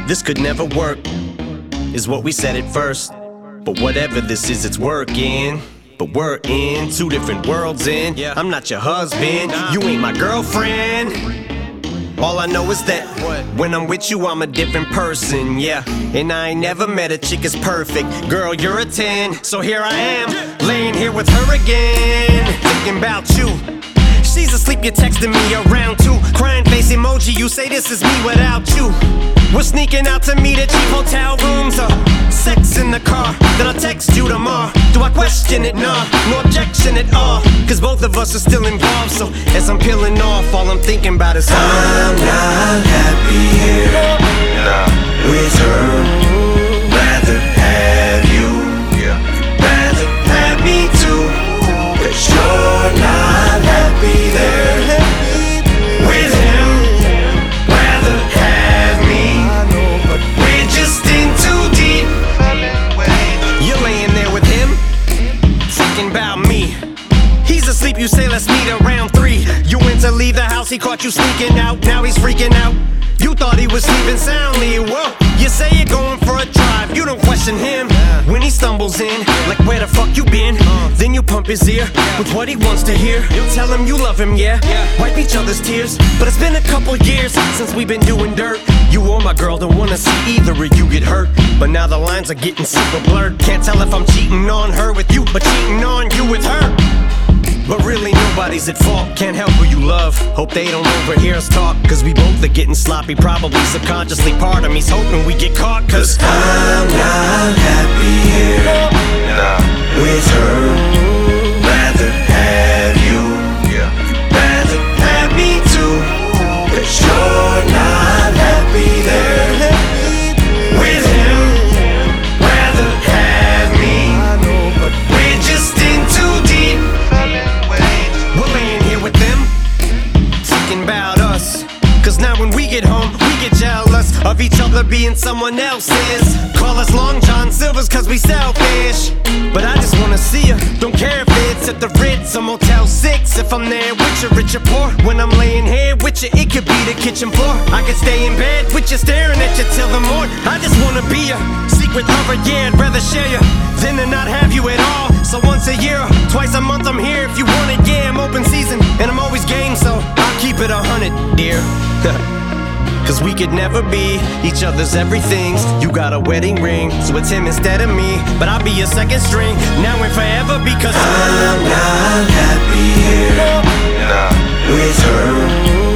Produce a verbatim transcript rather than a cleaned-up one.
this could never work, is what we said at first. But whatever this is, it's working. But we're in two different worlds in. Yeah. I'm not your husband, nah. You ain't my girlfriend. All I know is that what? When I'm with you, I'm a different person, yeah. And I ain't never met a chick as perfect. Girl, you're a ten, so here I am, laying here with her again, thinking about you. She's asleep, you're texting me around two. Crying face emoji, you say this is me without you. We're sneaking out to meet at cheap hotel rooms, or sex in the car. Then I'll text you tomorrow. Do I question it? Nah, no objection at all. Cause both of us are still involved. So as I'm peeling off, all I'm thinking about is I'm not happy here nah. with her. Rather have you, yeah. Rather have me too. Cause you're not happy there with him. Rather have me. We're just in too deep. You're laying there with him, thinking about me. He's asleep, you say let's meet around three. You went to leave the house, he caught you sneaking out. Now he's freaking out. You thought he was sleeping soundly. Whoa, you say you're going for a drive. You don't question him when he stumbles in, like where the fuck you been? Then you pump his ear with what he wants to hear. Tell him you love him, yeah. Wipe each other's tears. But it's been a couple years since we've been doing dirt. You or my girl don't wanna see either of you get hurt. But now the lines are getting super blurred. Can't tell if I'm cheating on her with you, but cheating on you with her. But really nobody's at fault, can't help who you love. Hope they don't overhear us talk, cause we both are getting sloppy. Probably subconsciously part of me's hoping we get caught. Cause I'm not happy here nah. with her. Rather have you, yeah. Rather have me too. Cause you're not happy there with him. Rather have me. We're just in too deep. We're laying here with them, thinking about us. Cause now when we get home, we get jealous of each other being someone else's. Call us Long John Silvers cause we selfish. But I just wanna see you, don't care if it's at the Ritz or Motel six. If I'm there with you, rich or poor. When I'm laying here with you, it could be the kitchen floor. I could stay in bed with you, staring at you till the morning. I just wanna be a secret lover, yeah, I'd rather share you than to not have you at all. So once a year, twice a month I'm here if you want it, yeah, I'm open season. And I'm always game, so I'll keep it a hundred, dear. Cause we could never be each other's everythings. You got a wedding ring, so it's him instead of me. But I'll be your second string, now and forever. Because I'm not happy here nah. with her.